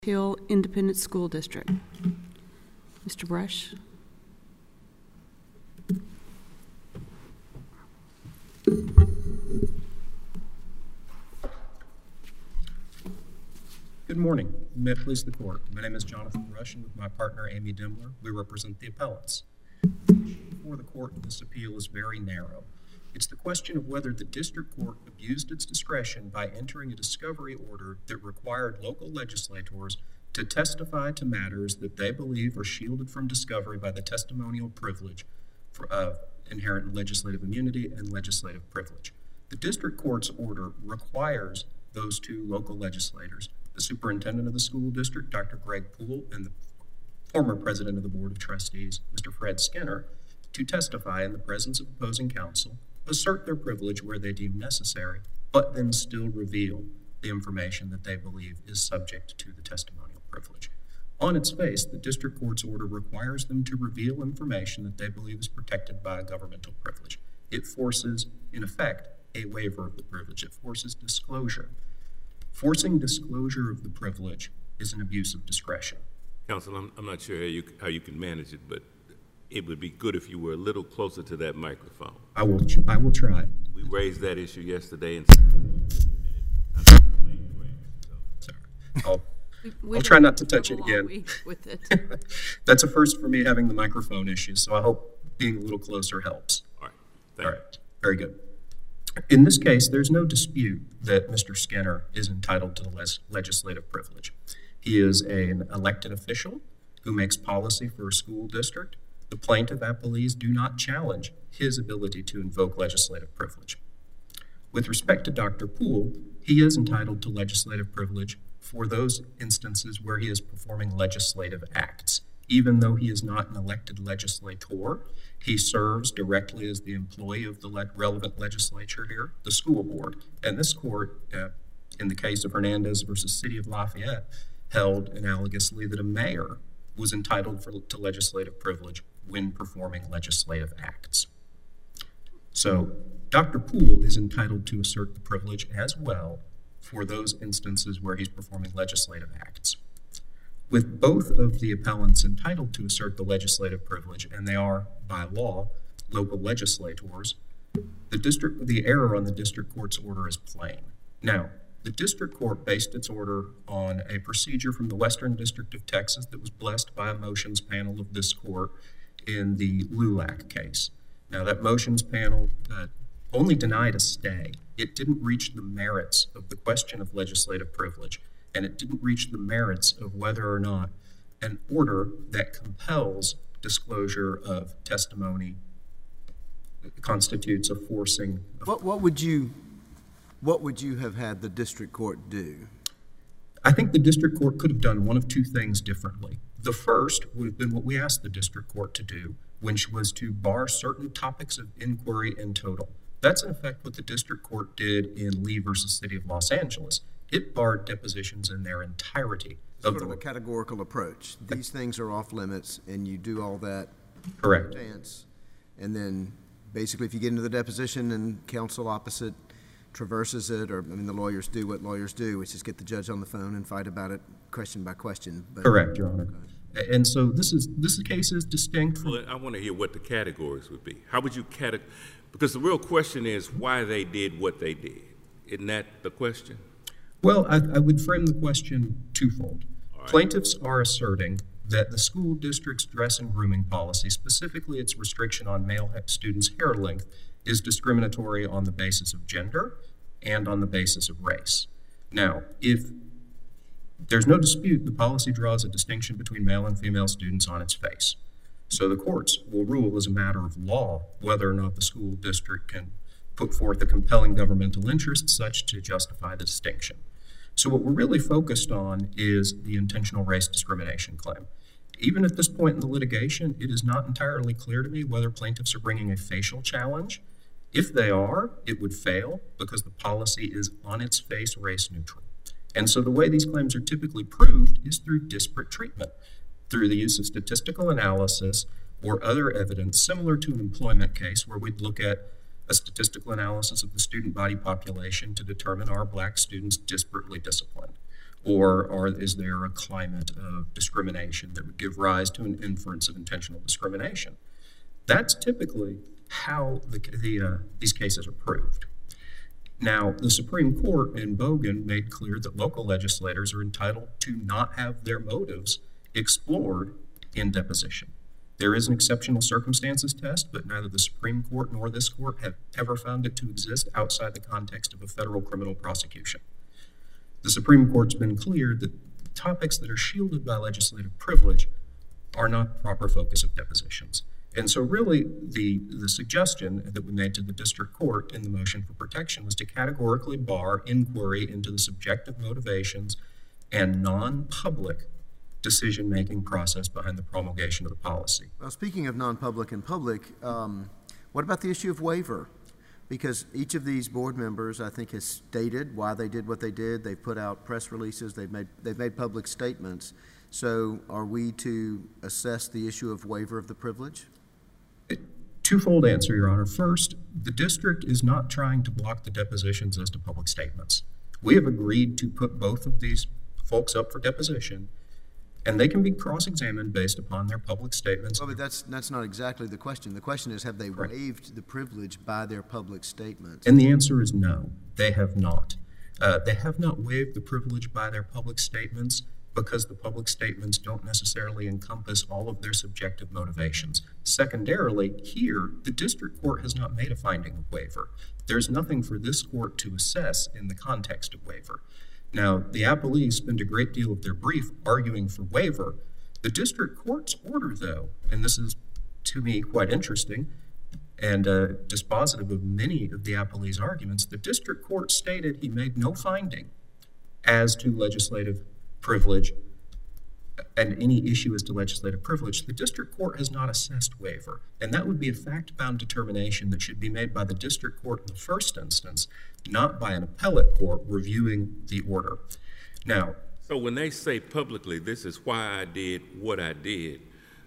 Hill Independent School District. Mr. Brush. Good morning. May it please the court. My name is Jonathan Brush, and with my partner Amy Demler, we represent the appellants. The issue before the court in this appeal is very narrow. It's the question of whether the district court abused its discretion by entering a discovery order that required local legislators to testify to matters that they believe are shielded from discovery by the testimonial privilege of inherent legislative immunity and legislative privilege. The district court's order requires those two local legislators, the superintendent of the school district, Dr. Greg Poole, and the former president of the Board of Trustees, Mr. Fred Skinner, to testify in the presence of opposing counsel, assert their privilege where they deem necessary, but then still reveal the information that they believe is subject to the testimonial privilege. On its face, the district court's order requires them to reveal information that they believe is protected by a governmental privilege. It forces, in effect, a waiver of the privilege. It forces disclosure. Forcing disclosure of the privilege is an abuse of discretion. Counsel, I'm not sure how you can manage it, but it would be good if you were a little closer to that microphone. I will try. We raised that issue yesterday, and Sorry. I'll try not to touch it again. With it. That's a first for me, having the microphone issue, so I hope being a little closer helps. All right. All right. Very good. In this case, there's no dispute that Mr. Skinner is entitled to the legislative privilege. He is an elected official who makes policy for a school district. The plaintiff appellees do not challenge his ability to invoke legislative privilege. With respect to Dr. Poole, he is entitled to legislative privilege for those instances where he is performing legislative acts. Even though he is not an elected legislator, he serves directly as the employee of the relevant legislature here, the school board. And this court, in the case of Hernandez versus City of Lafayette, held analogously that a mayor was entitled to legislative privilege when performing legislative acts. So Dr. Poole is entitled to assert the privilege as well for those instances where he's performing legislative acts. With both of the appellants entitled to assert the legislative privilege, and they are, by law, local legislators, the error on the district court's order is plain. Now, the district court based its order on a procedure from the Western District of Texas that was blessed by a motions panel of this court in the LULAC case. Now, that motions panel only denied a stay. It didn't reach the merits of the question of legislative privilege, and it didn't reach the merits of whether or not an order that compels disclosure of testimony constitutes a forcing. What would you have had the district court do? I think the district court could have done one of two things differently. The first would have been what we asked the district court to do, which was to bar certain topics of inquiry in total. That's in effect what the district court did in Lee versus City of Los Angeles. It barred depositions in their entirety. Sort of a categorical approach. These things are off limits, and you do all that. Correct. And then basically if you get into the deposition and counsel opposite traverses it, or the lawyers do what lawyers do, which is get the judge on the phone and fight about it question by question. But, correct, Your Honor. Okay. And so this case is distinct from... Well, I want to hear what the categories would be. How would you because the real question is why they did what they did. Isn't that the question? Well, I would frame the question twofold. Right. Plaintiffs are asserting that the school district's dress and grooming policy, specifically its restriction on male students' hair length, is discriminatory on the basis of gender and on the basis of race. Now, if there's no dispute, the policy draws a distinction between male and female students on its face. So the courts will rule as a matter of law whether or not the school district can put forth a compelling governmental interest such to justify the distinction. So what we're really focused on is the intentional race discrimination claim. Even at this point in the litigation, it is not entirely clear to me whether plaintiffs are bringing a facial challenge. If they are, it would fail because the policy is on its face race neutral. And so the way these claims are typically proved is through disparate treatment, through the use of statistical analysis or other evidence similar to an employment case where we'd look at a statistical analysis of the student body population to determine are black students disparately disciplined. Or is there a climate of discrimination that would give rise to an inference of intentional discrimination? That's typically how these cases are proved. Now, the Supreme Court in Bogan made clear that local legislators are entitled to not have their motives explored in deposition. There is an exceptional circumstances test, but neither the Supreme Court nor this court have ever found it to exist outside the context of a federal criminal prosecution. The Supreme Court's been clear that topics that are shielded by legislative privilege are not the proper focus of depositions. And so really the suggestion that we made to the district court in the motion for protection was to categorically bar inquiry into the subjective motivations and non-public decision-making process behind the promulgation of the policy. Well, speaking of non-public and public, what about the issue of waiver? Because each of these board members, I think, has stated why they did what they did. They've put out press releases. They've made public statements. So are we to assess the issue of waiver of the privilege? Twofold answer, Your Honor. First, the district is not trying to block the depositions as to public statements. We have agreed to put both of these folks up for deposition, and they can be cross-examined based upon their public statements. Well, but that's not exactly the question. The question is, have they waived the privilege by their public statements? And the answer is no, they have not. They have not waived the privilege by their public statements because the public statements don't necessarily encompass all of their subjective motivations. Secondarily, here, the district court has not made a finding of waiver. There's nothing for this court to assess in the context of waiver. Now, the appellees spend a great deal of their brief arguing for waiver. The district court's order, though, and this is, to me, quite interesting and dispositive of many of the appellees' arguments, the district court stated he made no finding as to legislative privilege and any issue as to legislative privilege. The district court has not assessed waiver, and that would be a fact-bound determination that should be made by the district court in the first instance, not by an appellate court reviewing the order. Now, so when they say publicly, this is why I did what I did,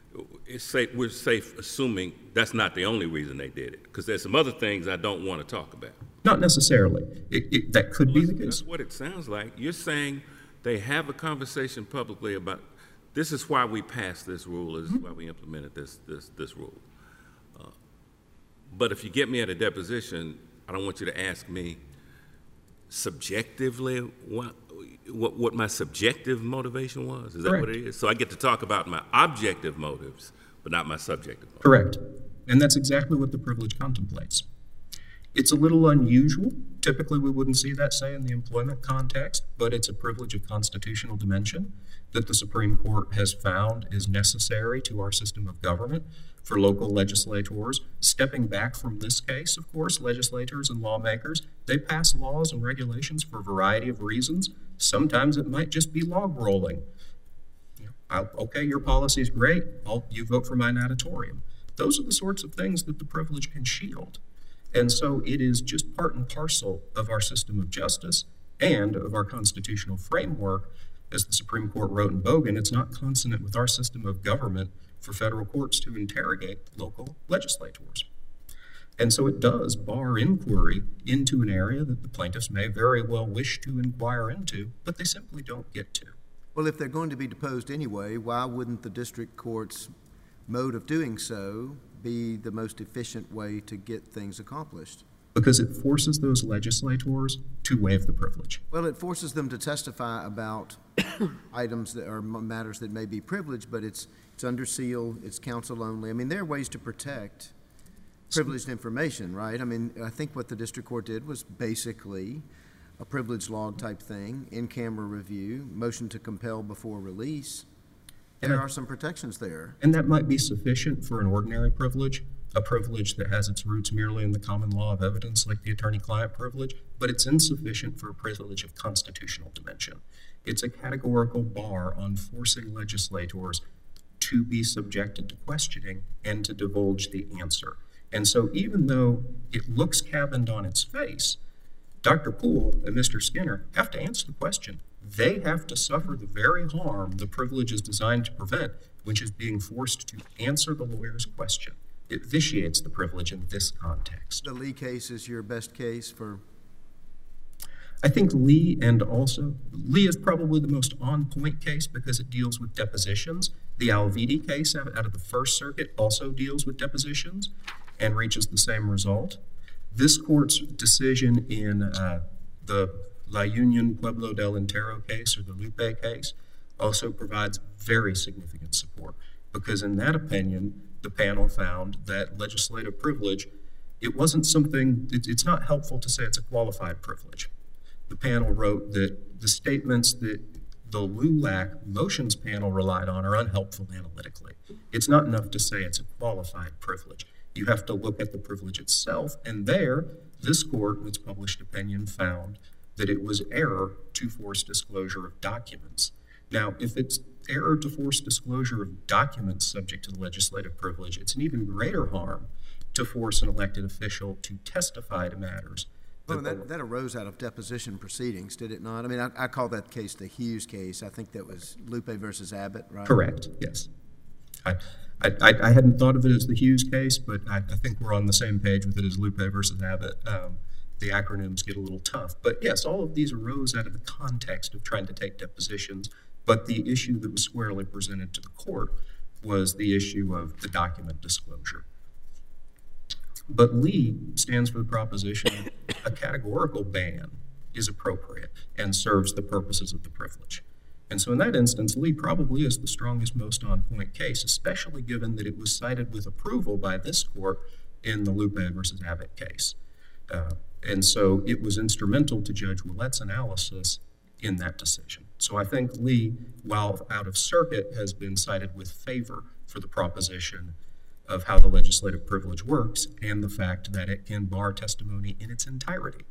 we're safe assuming that's not the only reason they did it, because there's some other things I don't want to talk about. Not necessarily. That could be the case. That's what it sounds like. You're saying they have a conversation publicly about this is why we passed this rule, this is why we implemented this rule. But if you get me at a deposition, I don't want you to ask me subjectively what my subjective motivation was. Is that Correct. what it is? So I get to talk about my objective motives, but not my subjective motives. Correct. And that's exactly what the privilege contemplates. It's a little unusual. Typically, we wouldn't see that, say, in the employment context, but it's a privilege of constitutional dimension that the Supreme Court has found is necessary to our system of government for local legislators. Stepping back from this case, of course, legislators and lawmakers, they pass laws and regulations for a variety of reasons. Sometimes it might just be log rolling. Okay, your policy is great. You vote for my natatorium. Those are the sorts of things that the privilege can shield. And so it is just part and parcel of our system of justice and of our constitutional framework. As the Supreme Court wrote in Bogan, it's not consonant with our system of government for federal courts to interrogate local legislators. And so it does bar inquiry into an area that the plaintiffs may very well wish to inquire into, but they simply don't get to. Well, if they're going to be deposed anyway, why wouldn't the district court's mode of doing so be the most efficient way to get things accomplished? Because it forces those legislators to waive the privilege. Well, it forces them to testify about items that are matters that may be privileged, but it's under seal, it's counsel only. I mean, there are ways to protect privileged information, right? I mean, I think what the district court did was basically a privilege log type thing, in-camera review, motion to compel before release. There are some protections there. And that might be sufficient for an ordinary privilege, a privilege that has its roots merely in the common law of evidence like the attorney-client privilege, but it's insufficient for a privilege of constitutional dimension. It's a categorical bar on forcing legislators to be subjected to questioning and to divulge the answer. And so even though it looks cabined on its face, Dr. Poole and Mr. Skinner have to answer the question. They have to suffer the very harm the privilege is designed to prevent, which is being forced to answer the lawyer's question. It vitiates the privilege in this context. The Lee case is your best case for? I think Lee is probably the most on-point case because it deals with depositions. The Alviti case out of the First Circuit also deals with depositions and reaches the same result. This court's decision in the La Union Pueblo del Entero case, or the Lupe case, also provides very significant support because in that opinion, the panel found that legislative privilege, it's not helpful to say it's a qualified privilege. The panel wrote that the statements that the LULAC motions panel relied on are unhelpful analytically. It's not enough to say it's a qualified privilege. You have to look at the privilege itself, and there, this court, in its published opinion, found that it was error to force disclosure of documents. Now, if it's error to force disclosure of documents subject to the legislative privilege, it's an even greater harm to force an elected official to testify to matters. Well, that arose out of deposition proceedings, did it not? I mean, I call that case the Hughes case. I think that was Lupe versus Abbott, right? Correct, yes. I hadn't thought of it as the Hughes case, but I think we're on the same page with it as Lupe versus Abbott. The acronyms get a little tough. But yes, all of these arose out of the context of trying to take depositions, but the issue that was squarely presented to the court was the issue of the document disclosure. But Lee stands for the proposition a categorical ban is appropriate and serves the purposes of the privilege. And so in that instance, Lee probably is the strongest, most on-point case, especially given that it was cited with approval by this court in the Lupe versus Abbott case. And so it was instrumental to Judge Ouellette's analysis in that decision. So I think Lee, while out of circuit, has been cited with favor for the proposition of how the legislative privilege works and the fact that it can bar testimony in its entirety.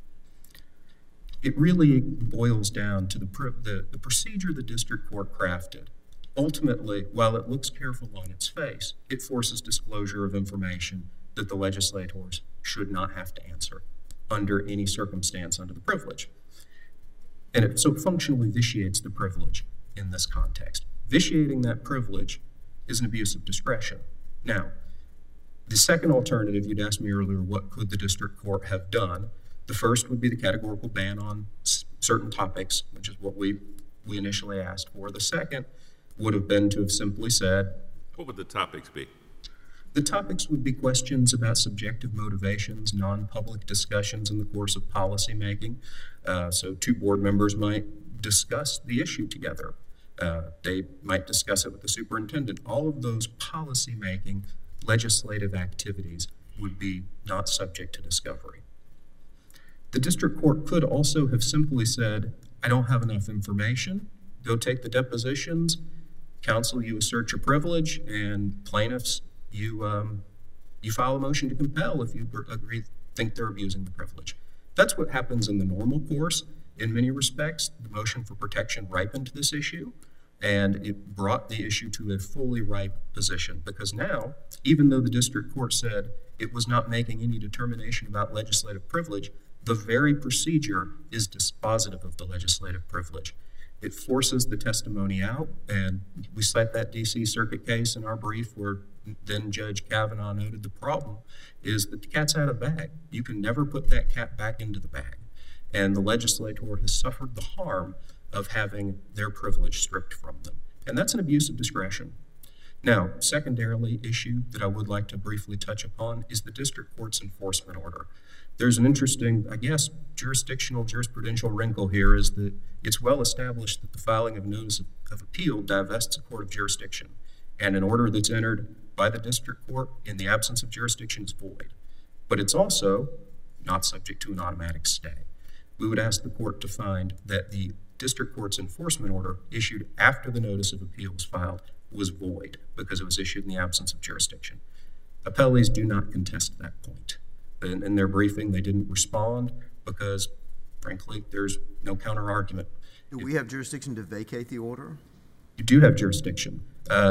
It really boils down to the procedure the district court crafted. Ultimately, while it looks careful on its face, it forces disclosure of information that the legislators should not have to answer under any circumstance under the privilege. And it so functionally vitiates the privilege in this context. Vitiating that privilege is an abuse of discretion. Now, the second alternative, you'd asked me earlier, what could the district court have done? The first would be the categorical ban on certain topics, which is what we initially asked for. The second would have been to have simply said... What would the topics be? The topics would be questions about subjective motivations, non-public discussions in the course of policy making. So two board members might discuss the issue together. They might discuss it with the superintendent. All of those policy-making legislative activities would be not subject to discovery. The district court could also have simply said, I don't have enough information. Go take the depositions. Counsel, you assert your privilege, and plaintiffs, you file a motion to compel if you think they're abusing the privilege. That's what happens in the normal course. In many respects, the motion for protection ripened this issue, and it brought the issue to a fully ripe position because now, even though the district court said it was not making any determination about legislative privilege, the very procedure is dispositive of the legislative privilege. It forces the testimony out, and we cite that D.C. Circuit case in our brief where then Judge Kavanaugh noted the problem is that the cat's out of the bag. You can never put that cat back into the bag. And the legislator has suffered the harm of having their privilege stripped from them. And that's an abuse of discretion. Now, secondarily, issue that I would like to briefly touch upon is the district court's enforcement order. There's an interesting, I guess, jurisprudential wrinkle here is that it's well established that the filing of notice of appeal divests a court of jurisdiction, and an order that's entered by the district court in the absence of jurisdiction is void. But it's also not subject to an automatic stay. We would ask the court to find that the district court's enforcement order issued after the notice of appeal was filed was void because it was issued in the absence of jurisdiction. Appellees do not contest that point. In their briefing, they didn't respond because, frankly, there's no counter-argument. Do we have jurisdiction to vacate the order? You do have jurisdiction.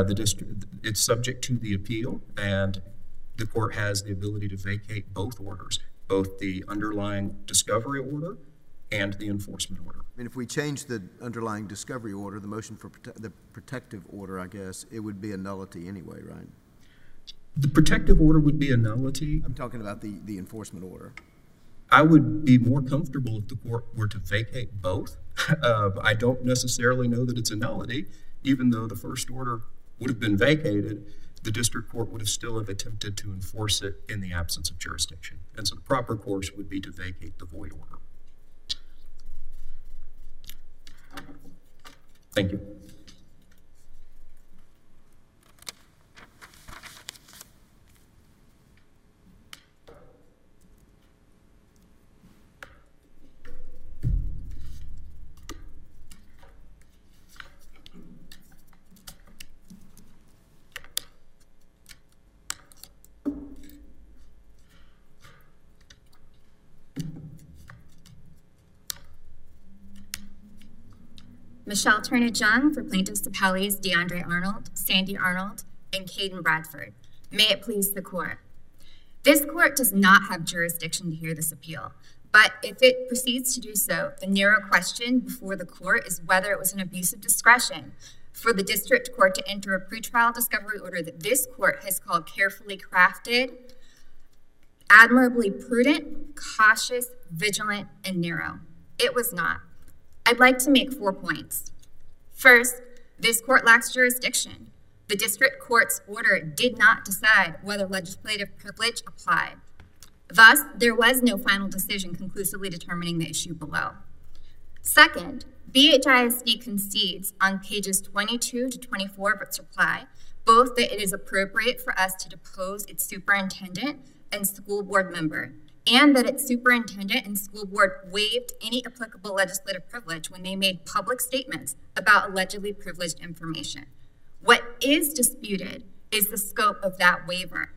It's subject to the appeal, and the court has the ability to vacate both orders, both the underlying discovery order and the enforcement order. I mean, if we change the underlying discovery order, the motion for the protective order, I guess, it would be a nullity anyway, right? The protective order would be a nullity. I'm talking about the enforcement order. I would be more comfortable if the court were to vacate both. I don't necessarily know that it's a nullity, even though the first order would have been vacated. The district court would have still have attempted to enforce it in the absence of jurisdiction. And so the proper course would be to vacate the void order. Thank you. Michelle Turner-Jung for plaintiffs' appellees DeAndre Arnold, Sandy Arnold, and Caden Bradford. May it please the court. This court does not have jurisdiction to hear this appeal, but if it proceeds to do so, the narrow question before the court is whether it was an abuse of discretion for the district court to enter a pretrial discovery order that this court has called carefully crafted, admirably prudent, cautious, vigilant, and narrow. It was not. I'd like to make 4 points. First, this court lacks jurisdiction. The district court's order did not decide whether legislative privilege applied. Thus, there was no final decision conclusively determining the issue below. Second, BHISD concedes on pages 22 to 24 of its reply, both that it is appropriate for us to depose its superintendent and school board member, and that its superintendent and school board waived any applicable legislative privilege when they made public statements about allegedly privileged information. What is disputed is the scope of that waiver.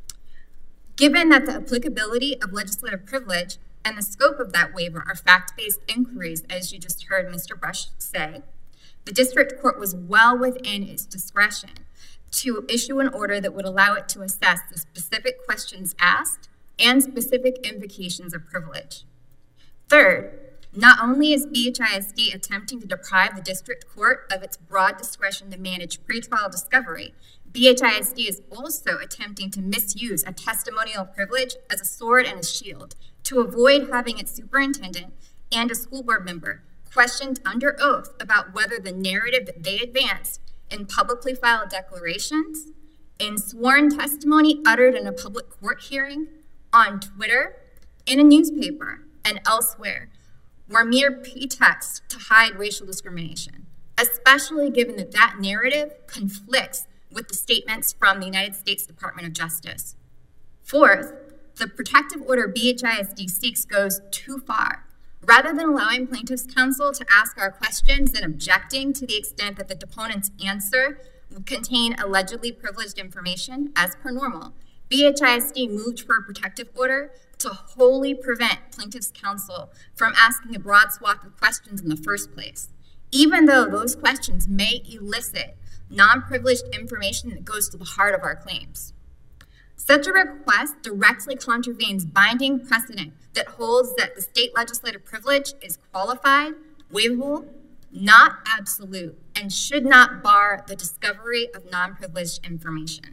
Given that the applicability of legislative privilege and the scope of that waiver are fact-based inquiries, as you just heard Mr. Brush say, the district court was well within its discretion to issue an order that would allow it to assess the specific questions asked and specific invocations of privilege. Third, not only is BHISD attempting to deprive the district court of its broad discretion to manage pretrial discovery, BHISD is also attempting to misuse a testimonial privilege as a sword and a shield to avoid having its superintendent and a school board member questioned under oath about whether the narrative that they advanced in publicly filed declarations, in sworn testimony uttered in a public court hearing, on Twitter, in a newspaper, and elsewhere were mere pretexts to hide racial discrimination, especially given that that narrative conflicts with the statements from the United States Department of Justice. Fourth, the protective order BHISD seeks goes too far. Rather than allowing plaintiffs' counsel to ask our questions and objecting to the extent that the deponent's answer would contain allegedly privileged information, as per normal, BHISD moved for a protective order to wholly prevent plaintiffs' counsel from asking a broad swath of questions in the first place, even though those questions may elicit non-privileged information that goes to the heart of our claims. Such a request directly contravenes binding precedent that holds that the state legislative privilege is qualified, waivable, not absolute, and should not bar the discovery of non-privileged information.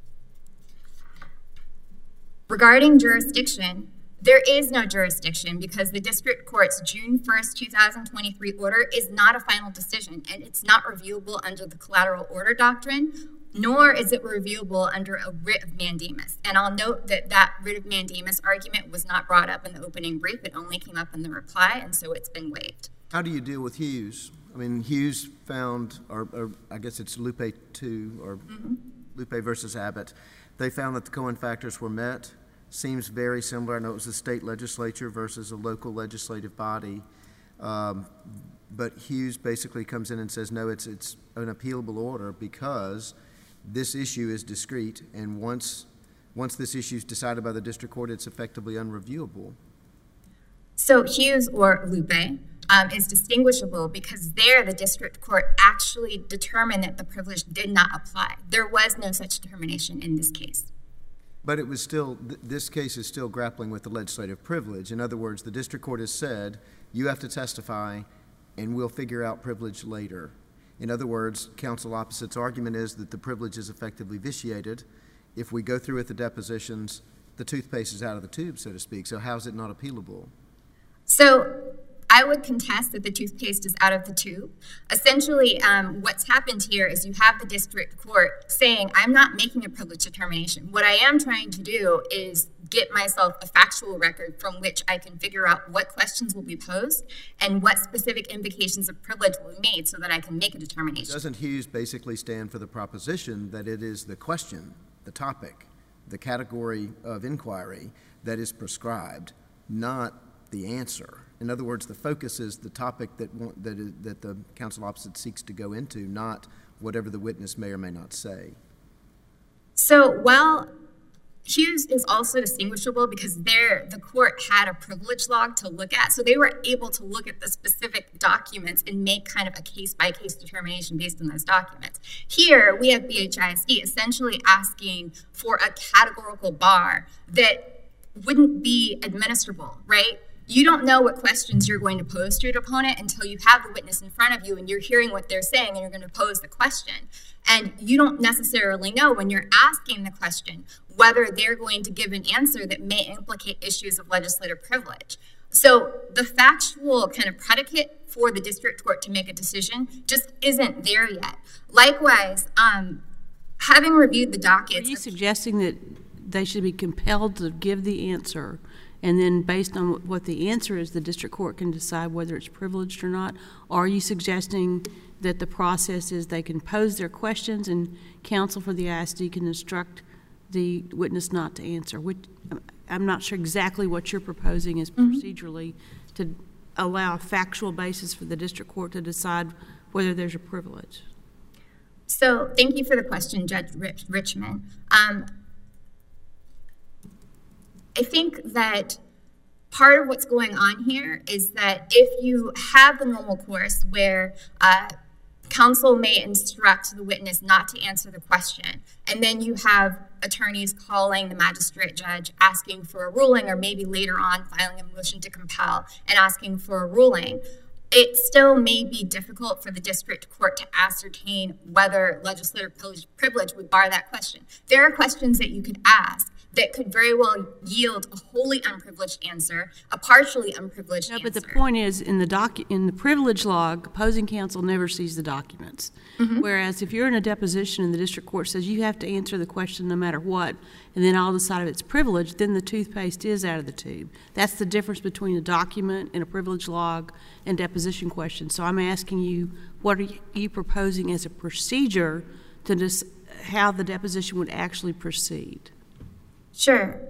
Regarding jurisdiction, there is no jurisdiction because the district court's June 1st, 2023 order is not a final decision, and it's not reviewable under the collateral order doctrine, nor is it reviewable under a writ of mandamus. And I'll note that that writ of mandamus argument was not brought up in the opening brief. It only came up in the reply, and so it's been waived. How do you deal with Hughes? I mean, Hughes found, or I guess it's Lupe 2, or Lupe versus Abbott. They found that the Cohen factors were met. Seems very similar. I know it was a state legislature versus a local legislative body. But Hughes basically comes in and says, no, it's an appealable order because this issue is discrete, and once this issue is decided by the district court, it's effectively unreviewable. So Hughes or Lupe is distinguishable because there the district court actually determined that the privilege did not apply. There was no such determination in this case. But it was still, this case is still grappling with the legislative privilege. In other words, the district court has said, you have to testify and we'll figure out privilege later. In other words, counsel opposite's argument is that the privilege is effectively vitiated. If we go through with the depositions, the toothpaste is out of the tube, so to speak. So how is it not appealable? So I would contest that the toothpaste is out of the tube. Essentially, what's happened here is you have the district court saying, I'm not making a privilege determination. What I am trying to do is get myself a factual record from which I can figure out what questions will be posed and what specific invocations of privilege will be made so that I can make a determination. Doesn't Hughes basically stand for the proposition that it is the question, the topic, the category of inquiry that is prescribed, not the answer? In other words, the focus is the topic that the counsel opposite seeks to go into, not whatever the witness may or may not say. So while Hughes is also distinguishable because the court had a privilege log to look at, so they were able to look at the specific documents and make kind of a case-by-case determination based on those documents. Here, we have BHISD essentially asking for a categorical bar that wouldn't be administrable, right? You don't know what questions you're going to pose to your opponent until you have the witness in front of you and you're hearing what they're saying and you're going to pose the question. And you don't necessarily know when you're asking the question whether they're going to give an answer that may implicate issues of legislative privilege. So the factual kind of predicate for the district court to make a decision just isn't there yet. Likewise, having reviewed the dockets— Are you suggesting that they should be compelled to give the answer, and then based on what the answer is, the district court can decide whether it's privileged or not? Or are you suggesting that the process is they can pose their questions and counsel for the ISD can instruct the witness not to answer? I'm not sure exactly what you're proposing is procedurally to allow a factual basis for the district court to decide whether there's a privilege. So thank you for the question, Judge Richmond. I think that part of what's going on here is that if you have the normal course where counsel may instruct the witness not to answer the question, and then you have attorneys calling the magistrate judge asking for a ruling, or maybe later on filing a motion to compel and asking for a ruling, it still may be difficult for the district court to ascertain whether legislative privilege would bar that question. There are questions that you could ask that could very well yield a wholly unprivileged answer, a partially unprivileged answer. But the point is, in the privilege log, opposing counsel never sees the documents. Whereas if you're in a deposition and the district court says you have to answer the question no matter what, and then all decide if it's privileged, then the toothpaste is out of the tube. That's the difference between a document and a privilege log and deposition questions. So I'm asking you, what are you proposing as a procedure to how the deposition would actually proceed? Sure.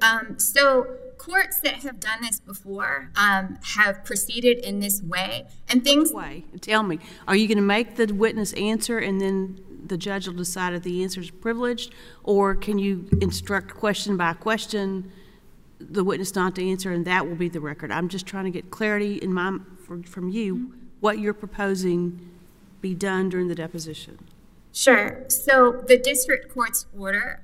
So courts that have done this before have proceeded in this way, and things— Tell me, are you going to make the witness answer and then the judge will decide if the answer is privileged, or can you instruct question by question the witness not to answer and that will be the record? I'm just trying to get clarity from you what you're proposing be done during the deposition. Sure. So the district court's order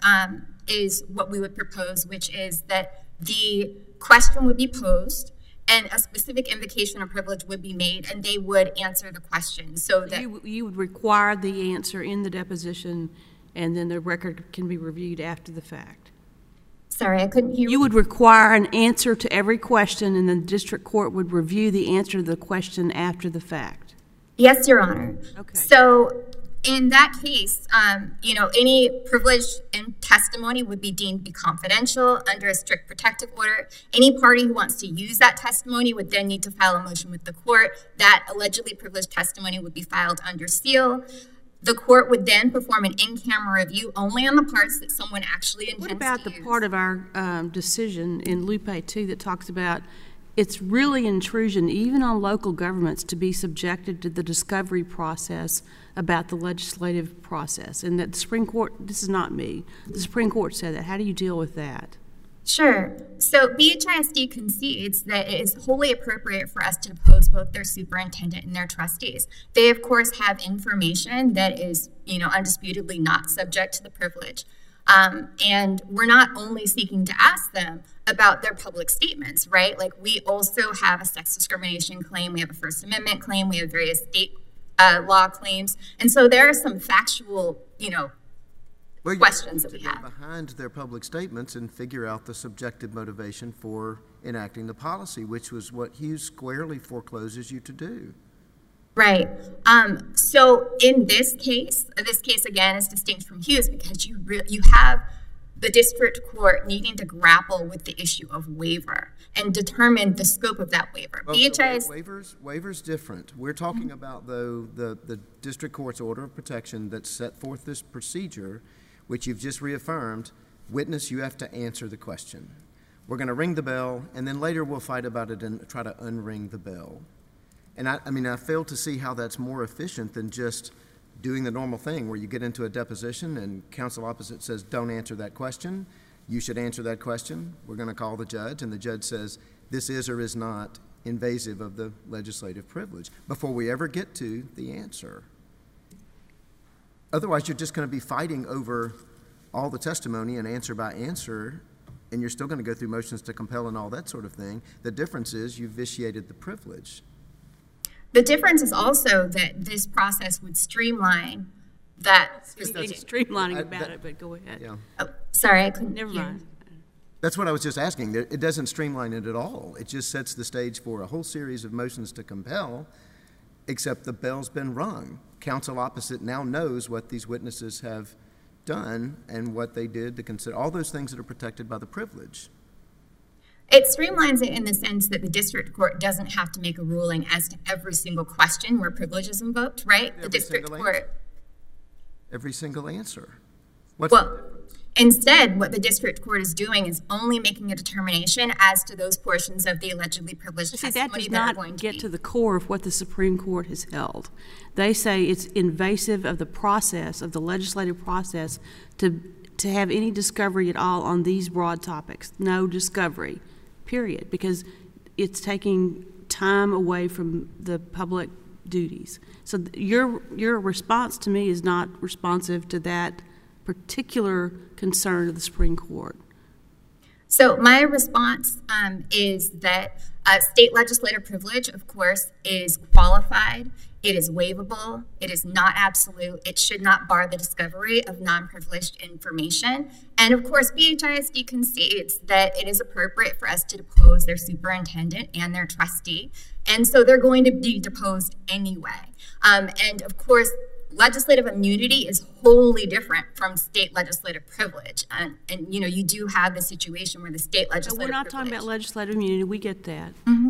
is what we would propose, which is that the question would be posed and a specific invocation of privilege would be made, and they would answer the question. So that you would require the answer in the deposition, and then the record can be reviewed after the fact. Sorry, I couldn't hear. You would require an answer to every question, and the district court would review the answer to the question after the fact. Yes, Your Honor. Okay. So in that case, any privileged testimony would be deemed to be confidential under a strict protective order. Any party who wants to use that testimony would then need to file a motion with the court. That allegedly privileged testimony would be filed under seal. The court would then perform an in-camera review only on the parts that someone actually intends to use. What about the part of our decision in Lupe 2 that talks about it's really intrusion, even on local governments, to be subjected to the discovery process about the legislative process? And that the Supreme Court, this is not me, the Supreme Court said that. How do you deal with that? Sure. So BHISD concedes that it is wholly appropriate for us to depose both their superintendent and their trustees. They, of course, have information that is, undisputedly not subject to the privilege. And we're not only seeking to ask them about their public statements, right? Like, we also have a sex discrimination claim, we have a First Amendment claim, we have various state law claims. And so there are some factual, questions that we Get have. behind their public statements and figure out the subjective motivation for enacting the policy, which was what Hughes squarely forecloses you to do. Right. So in this case again is distinct from Hughes because you have the district court needing to grapple with the issue of waiver and determine the scope of that waiver. Well, BHI's waivers different. We're talking about, though, the district court's order of protection that set forth this procedure, which you've just reaffirmed. Witness, you have to answer the question. We're going to ring the bell, and then later we'll fight about it and try to unring the bell. And I fail to see how that's more efficient than just doing the normal thing where you get into a deposition and counsel opposite says, don't answer that question. You should answer that question. We're going to call the judge, and the judge says, this is or is not invasive of the legislative privilege before we ever get to the answer. Otherwise, you're just going to be fighting over all the testimony and answer by answer, and you're still going to go through motions to compel and all that sort of thing. The difference is you've vitiated the privilege. The difference is also that this process would streamline that Being streamlining about it, but go ahead. Yeah. Oh, sorry, I couldn't Never hear. mind. That's what I was just asking. It doesn't streamline it at all. It just sets the stage for a whole series of motions to compel, except the bell's been rung. Counsel opposite now knows what these witnesses have done and what they did to consider all those things that are protected by the privilege. It streamlines it in the sense that the district court doesn't have to make a ruling as to every single question where privilege is invoked, right? The district court. Every single answer. What's Well, instead, what the district court is doing is only making a determination as to those portions of the allegedly privileged See, that testimony does that are not going to get be. to the core of what the Supreme Court has held. They say it's invasive of the process, of the legislative process, to have any discovery at all on these broad topics. No discovery, period, because it's taking time away from the public duties. So your response to me is not responsive to that particular concern of the Supreme Court. So my response is that state legislative privilege, of course, is qualified. It is waivable. It is not absolute. It should not bar the discovery of non-privileged information. And of course, BHISD concedes that it is appropriate for us to depose their superintendent and their trustee. And so they're going to be deposed anyway. And of course, legislative immunity is wholly different from state legislative privilege. And you know, you do have the situation where the state legislative So we're not talking about legislative immunity. We get that.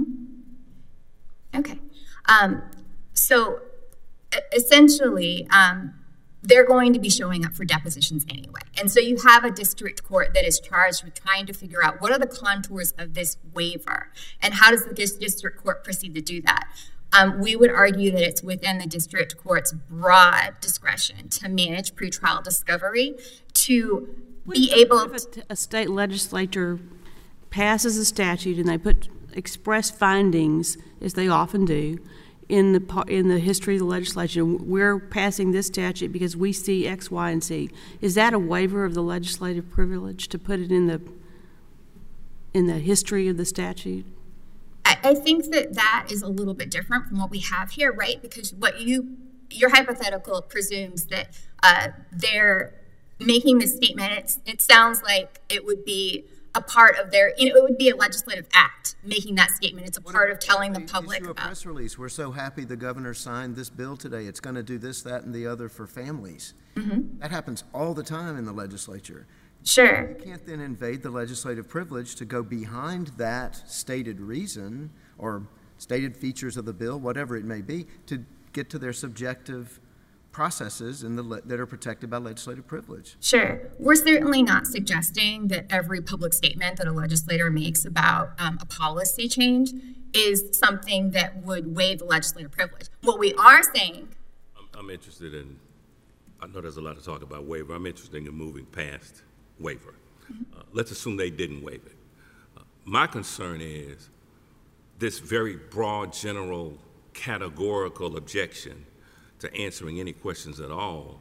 Okay. So essentially, they're going to be showing up for depositions anyway. And so you have a district court that is charged with trying to figure out what are the contours of this waiver and how does the district court proceed to do that. We would argue that it's within the district court's broad discretion to manage pretrial discovery, to be able If a state legislature passes a statute and they put express findings, as they often do, in the history of the legislature, we're passing this statute because we see X, Y, and Z. Is that a waiver of the legislative privilege to put it in the history of the statute? I think that is a little bit different from what we have here, right? Because your hypothetical presumes that they're making this statement. It sounds like it would be a part of their, it would be a legislative act making that statement. It's a part of telling the public issue a about. press release. We're so happy the governor signed this bill today. It's going to do this, that, and the other for families. That happens all the time in the legislature. Sure. You can't then invade the legislative privilege to go behind that stated reason or stated features of the bill, whatever it may be, to get to their subjective processes that are protected by legislative privilege. Sure. We're certainly not suggesting that every public statement that a legislator makes about a policy change is something that would waive the legislative privilege. What we are saying... I'm interested in, I know there's a lot of talk about waiver. I'm interested in moving past waiver. Let's assume they didn't waive it. My concern is this very broad, general, categorical objection to answering any questions at all,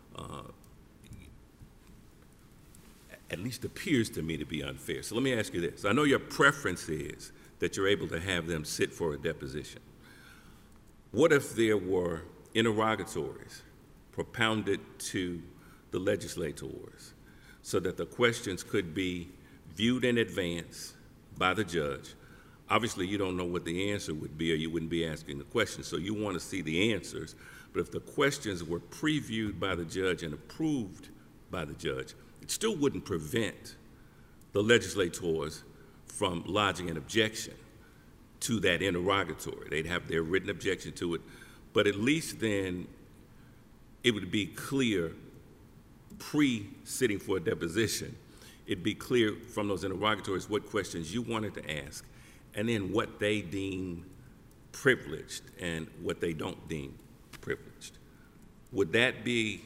at least appears to me to be unfair. So let me ask you this. I know your preference is that you're able to have them sit for a deposition. What if there were interrogatories propounded to the legislators so that the questions could be viewed in advance by the judge. Obviously, you don't know what the answer would be, or you wouldn't be asking the question, so you want to see the answers. But if the questions were previewed by the judge and approved by the judge, it still wouldn't prevent the legislators from lodging an objection to that interrogatory. They'd have their written objection to it, but at least then it would be clear pre-sitting for a deposition, it'd be clear from those interrogatories what questions you wanted to ask, and then what they deem privileged and what they don't deem privileged. Would that be,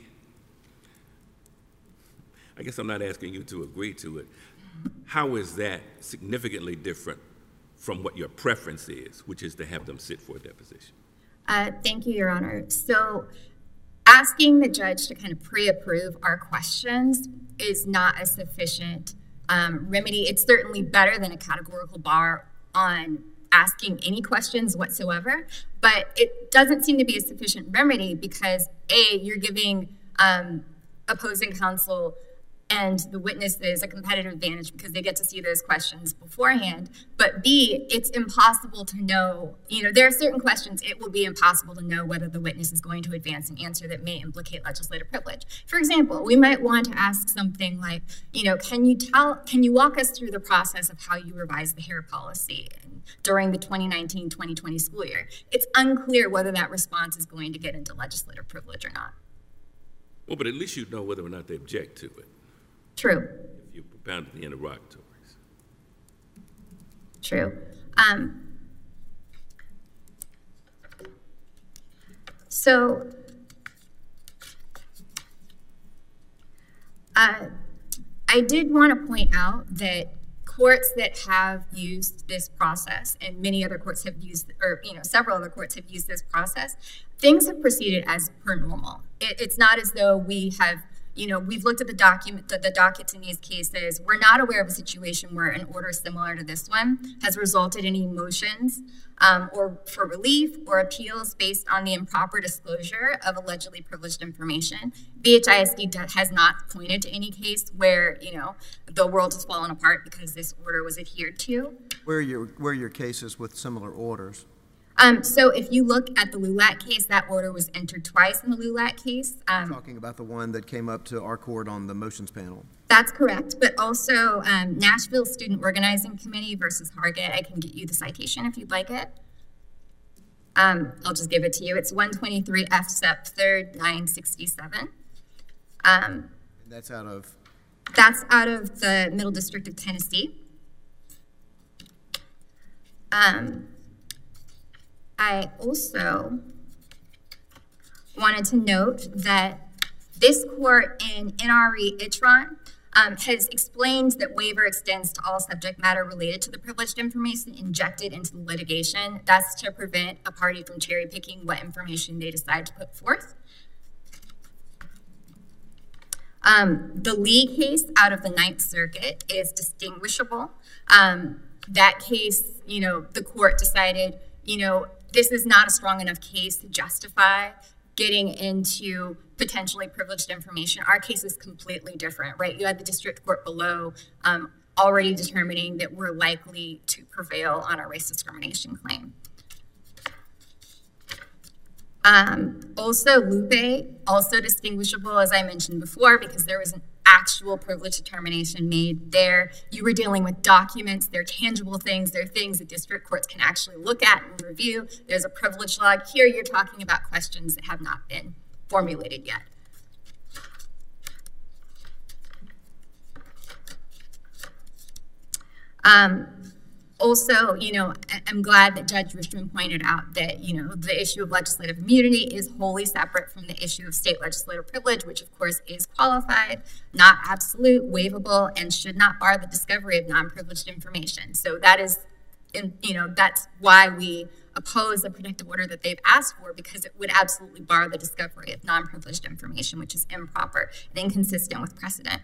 I guess I'm not asking you to agree to it, how is that significantly different from what your preference is, which is to have them sit for a deposition? Thank you, Your Honor. So asking the judge to kind of pre-approve our questions is not a sufficient remedy. It's certainly better than a categorical bar on asking any questions whatsoever, but it doesn't seem to be a sufficient remedy because A, you're giving opposing counsel and the witnesses a competitive advantage because they get to see those questions beforehand. But B, it's impossible to know, there are certain questions it will be impossible to know whether the witness is going to advance an answer that may implicate legislative privilege. For example, we might want to ask something like, can you walk us through the process of how you revised the hair policy during the 2019-2020 school year? It's unclear whether that response is going to get into legislative privilege or not. Well, but at least you'd know whether or not they object to it. True. If you propounded the interrogatories. True. So I did want to point out that courts that have used this process, and many other courts have used, or several other courts have used this process, things have proceeded as per normal. It's not as though we have, we've looked at the dockets in these cases. We're not aware of a situation where an order similar to this one has resulted in any motions or for relief or appeals based on the improper disclosure of allegedly privileged information. BHISD has not pointed to any case where, the world has fallen apart because this order was adhered to. Where are your cases with similar orders? So if you look at the LULAC case, that order was entered twice in the LULAC case. I'm talking about the one that came up to our court on the motions panel. That's correct, but also Nashville Student Organizing Committee versus Hargett. I can get you the citation if you'd like it. I'll just give it to you. It's 123 F Sep 3rd 967. And that's out of? That's out of the Middle District of Tennessee. I also wanted to note that this court in NRE Itron has explained that waiver extends to all subject matter related to the privileged information injected into the litigation. That's to prevent a party from cherry picking what information they decide to put forth. The Lee case out of the Ninth Circuit is distinguishable. That case, the court decided, this is not a strong enough case to justify getting into potentially privileged information. Our case is completely different, right? You had the district court below already determining that we're likely to prevail on our race discrimination claim. Also, Lupe, also distinguishable, as I mentioned before, because there was an actual privilege determination made there. You were dealing with documents, they're tangible things, they're things that district courts can actually look at and review. There's a privilege log. Here you're talking about questions that have not been formulated yet. Also, I'm glad that Judge Richmond pointed out that, the issue of legislative immunity is wholly separate from the issue of state legislative privilege, which of course is qualified, not absolute, waivable, and should not bar the discovery of non-privileged information. So that is, that's why we oppose the protective order that they've asked for, because it would absolutely bar the discovery of non-privileged information, which is improper and inconsistent with precedent.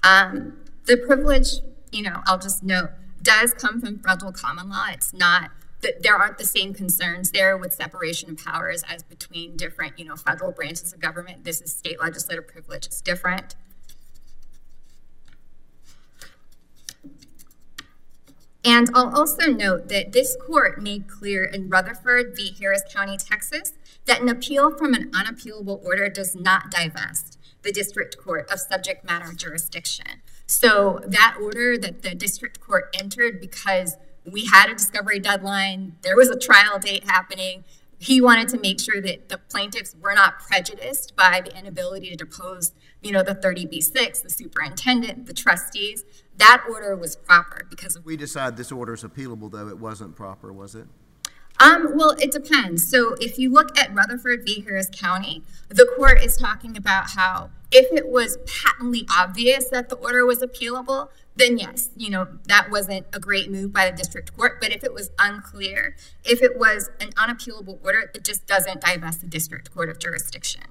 The privilege, I'll just note, does come from federal common law. It's not there aren't the same concerns there with separation of powers as between different, federal branches of government. This is state legislative privilege. It's different. And I'll also note that this court made clear in Rutherford v. Harris County, Texas, that an appeal from an unappealable order does not divest the district court of subject matter jurisdiction. So that order that the district court entered because we had a discovery deadline, there was a trial date happening, he wanted to make sure that the plaintiffs were not prejudiced by the inability to depose, the 30B6, the superintendent, the trustees. That order was proper because of— We decide this order is appealable, though. It wasn't proper, was it? Well, it depends. So if you look at Rutherford v. Harris County, the court is talking about how if it was patently obvious that the order was appealable, then yes, that wasn't a great move by the district court. But if it was unclear, if it was an unappealable order, it just doesn't divest the district court of jurisdiction.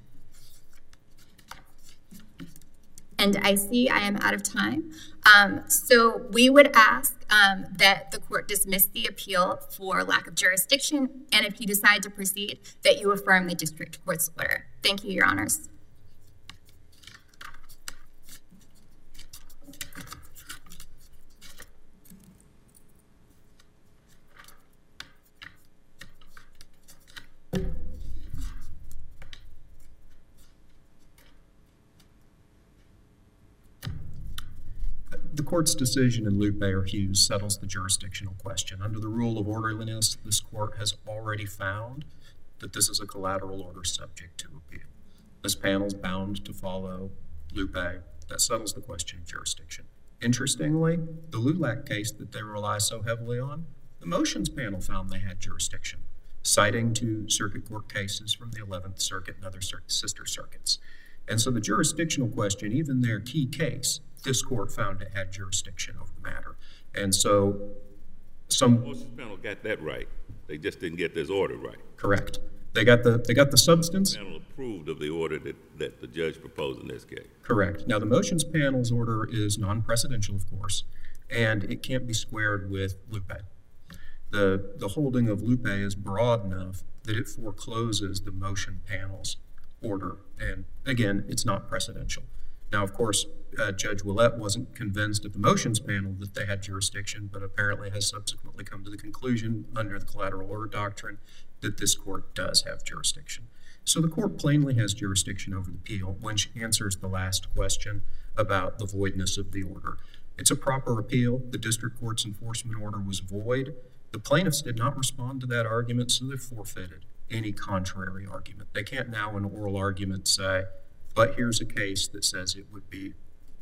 And I see I am out of time. So we would ask that the court dismiss the appeal for lack of jurisdiction, and if you decide to proceed, that you affirm the district court's order. Thank you, Your Honors. The court's decision in Lupe or Hughes settles the jurisdictional question. Under the rule of orderliness, this court has already found that this is a collateral order subject to appeal. This panel's bound to follow Lupe. That settles the question of jurisdiction. Interestingly, the LULAC case that they rely so heavily on, the motions panel found they had jurisdiction, citing two circuit court cases from the 11th Circuit and other sister circuits. And so the jurisdictional question, even their key case, this court found it had jurisdiction over the matter. And so The motions panel got that right. They just didn't get this order right. Correct. They got the substance. The panel approved of the order that the judge proposed in this case. Correct. Now, the motions panel's order is non-precedential, of course, and it can't be squared with Lupe. The holding of Lupe is broad enough that it forecloses the motion panel's order. And again, it's not precedential. Now, of course, Judge Willett wasn't convinced at the motions panel that they had jurisdiction, but apparently has subsequently come to the conclusion under the collateral order doctrine that this court does have jurisdiction. So the court plainly has jurisdiction over the appeal when she answers the last question about the voidness of the order. It's a proper appeal. The district court's enforcement order was void. The plaintiffs did not respond to that argument, so they forfeited any contrary argument. They can't now in oral argument say, but here's a case that says it would be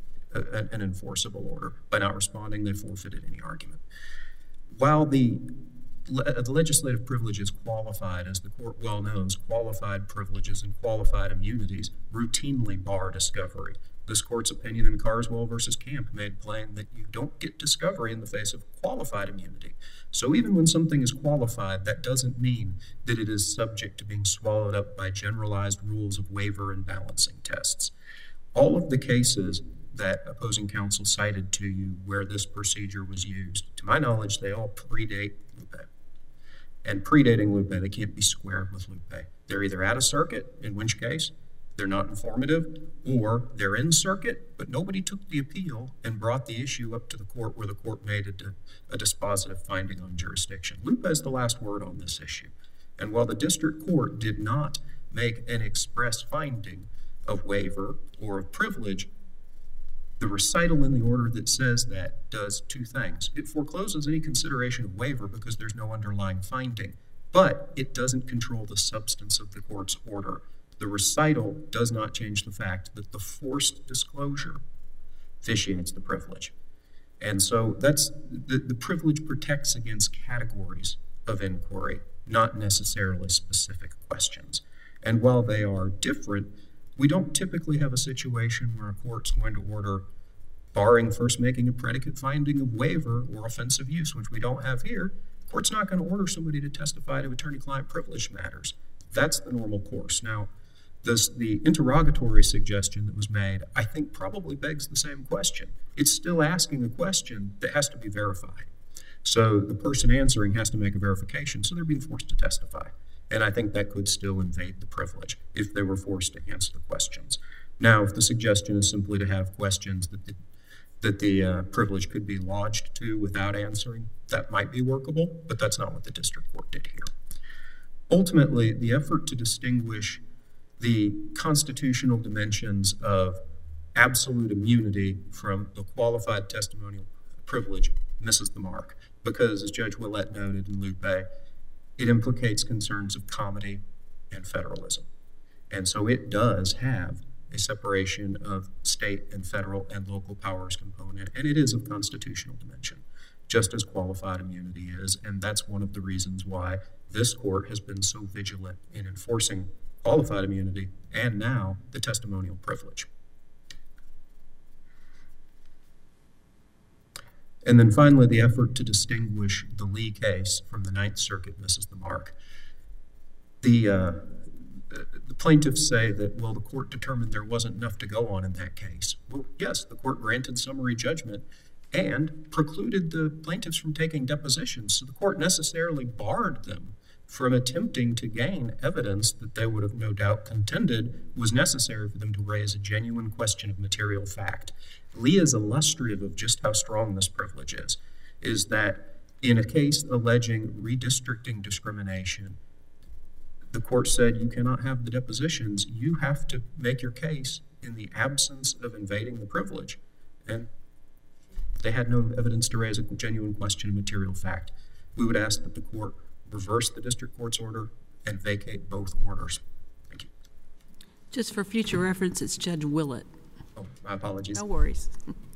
an enforceable order. By not responding, they forfeited any argument. While the legislative privilege is qualified, as the court well knows, qualified privileges and qualified immunities routinely bar discovery. This court's opinion in Carswell versus Camp made plain that you don't get discovery in the face of qualified immunity. So even when something is qualified, that doesn't mean that it is subject to being swallowed up by generalized rules of waiver and balancing tests. All of the cases that opposing counsel cited to you where this procedure was used, to my knowledge, they all predate Lupe. And predating Lupe, they can't be squared with Lupe. They're either out of circuit, in which case they're not informative, or they're in circuit, but nobody took the appeal and brought the issue up to the court where the court made a dispositive finding on jurisdiction. Lupe is the last word on this issue. And while the district court did not make an express finding of waiver or of privilege, the recital in the order that says that does two things. It forecloses any consideration of waiver because there's no underlying finding, but it doesn't control the substance of the court's order. The recital does not change the fact that the forced disclosure vitiates the privilege. And so that's the privilege protects against categories of inquiry, not necessarily specific questions. And while they are different, we don't typically have a situation where a court's going to order, barring first making a predicate finding of waiver or offensive use, which we don't have here, the court's not going to order somebody to testify to attorney-client privilege matters. That's the normal course. Now, the interrogatory suggestion that was made, I think, probably begs the same question. It's still asking a question that has to be verified. So the person answering has to make a verification, so they're being forced to testify. And I think that could still invade the privilege if they were forced to answer the questions. Now, if the suggestion is simply to have questions that the privilege could be lodged to without answering, that might be workable, but that's not what the district court did here. Ultimately, the effort to distinguish the constitutional dimensions of absolute immunity from the qualified testimonial privilege misses the mark, because as Judge Willett noted in Lupe, it implicates concerns of comity and federalism. And so it does have a separation of state and federal and local powers component, and it is of constitutional dimension, just as qualified immunity is. And that's one of the reasons why this court has been so vigilant in enforcing qualified immunity and now the testimonial privilege. And then finally, the effort to distinguish the Lee case from the Ninth Circuit misses the mark. The plaintiffs say that, well, the court determined there wasn't enough to go on in that case. Well, yes, the court granted summary judgment and precluded the plaintiffs from taking depositions, so the court necessarily barred them from attempting to gain evidence that they would have no doubt contended was necessary for them to raise a genuine question of material fact. Lee is illustrative of just how strong this privilege is that in a case alleging redistricting discrimination, the court said you cannot have the depositions, you have to make your case in the absence of invading the privilege. And they had no evidence to raise a genuine question of material fact. We would ask that the court reverse the district court's order and vacate both orders. Thank you. Just for future reference, it's Judge Willett. Oh, my apologies. No worries.